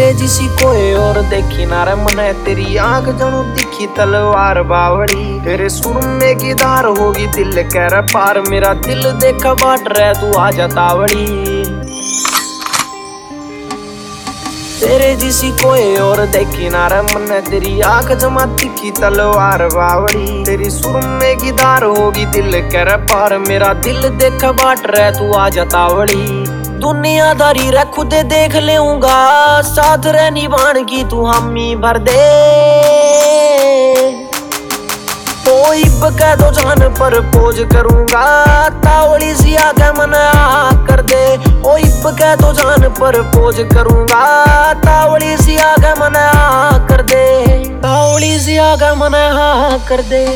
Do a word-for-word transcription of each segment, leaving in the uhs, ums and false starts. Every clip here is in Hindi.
तेरे जिसी कोई और देखी ना रे मने, तेरी आंख जनू दिखी तलवार बावड़ी। तेरे सुर में की धार होगी दिल कह रहा पार, मेरा दिल देखा बाट रहे तू आ जा तावड़ी। तेरे जिसी कोई और देखी ना रे मने, तेरी आंख जमा दिखी तलवार बावड़ी। तेरी सुर में की धार होगी दिल कह रहा पार, मेरा दिल देखा बाट रहे तू आ जा तावड़ी। दुनियादारी रे खुद देख लेऊंगा, साथ रे निभान की तू हामी भर दे। ओ इब कह दो जान पर पोज करूंगा, तावड़ी सी आके मन आ कर दे। ओ इब कह दो जान पर पोज करूंगा, तावड़ी सी आके मन आ कर दे। तावड़ी सी आके मन आ कर दे।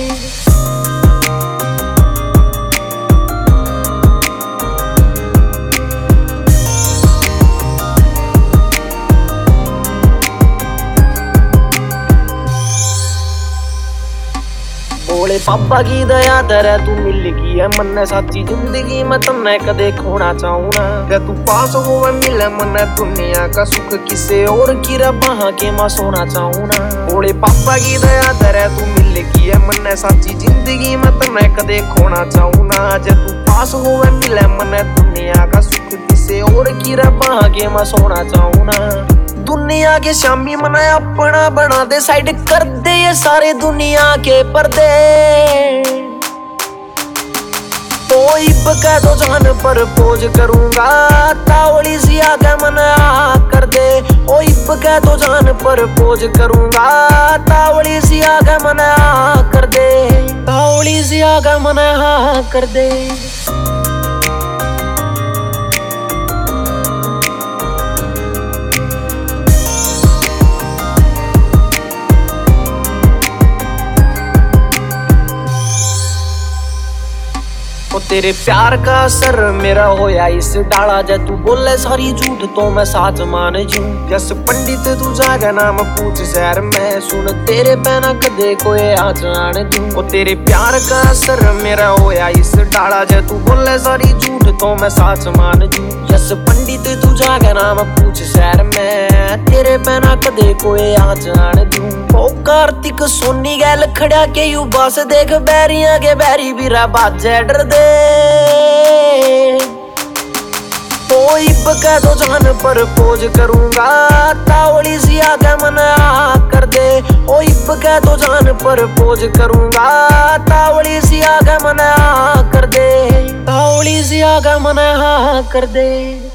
बोले पापा की दया दरे तू मिल गई है मन्ने, साची जिंदगी में तन्ने कदे खोना चाहूं ना। जब तू पास होवे मिले मन्ने दुनिया का सुख, किसे और की रहा के मैं सोना चाहूं ना। बोले पापा की दया दरे तू मिल गई है मन्ने, साची जिंदगी में तन्ने कदे खोना चाहूं ना। जब तू पास होवे मिले मन्ने दुनिया का सुख, किसे और की रहा के मैं सोना चाहूं ना। दुनिया के शामी मना अपना बना दे, साइड कर दे ये सारे दुनिया के पर्दे। ओ इब कह दो जान पर पोज करूंगा, तावड़ी सी आके मन आ कर दे। ओ इब कह दो जान पर पोज करूंगा, तावड़ी सी आके मन आ कर दे। तावड़ी सी आके मन आ कर दे। ओ तेरे प्यार का असर मेरा होया इस डाला, जा तू बोले सारी झूठ तो मैं साच मान जूं। जस पंडित तू जागा नाम पूछ शहर में, सुन तेरे पैना कदे कोई आज आने दूं। ओ तेरे प्यार का असर मेरा होया इस डाला, जा तू बोले सारी झूठ तो मैं साच मान जूं। जस पंडित तू जागा नाम पूछ शहर में, तेरे पैना कदे कोई आज आने दूं। ओ कार्तिक सोनी गैल खड़ा के यू बस देख, बैरियां के बैरी बीरा बाजे डर दे। ओ इब कह दो जान पर पोज करूंगा, तावड़ी सी आके मन आ कर दे। ओ इब कह दो जान पर पोज करूंगा, तावड़ी सी आके मन आ कर दे। तावड़ी सी आके मन आ कर दे।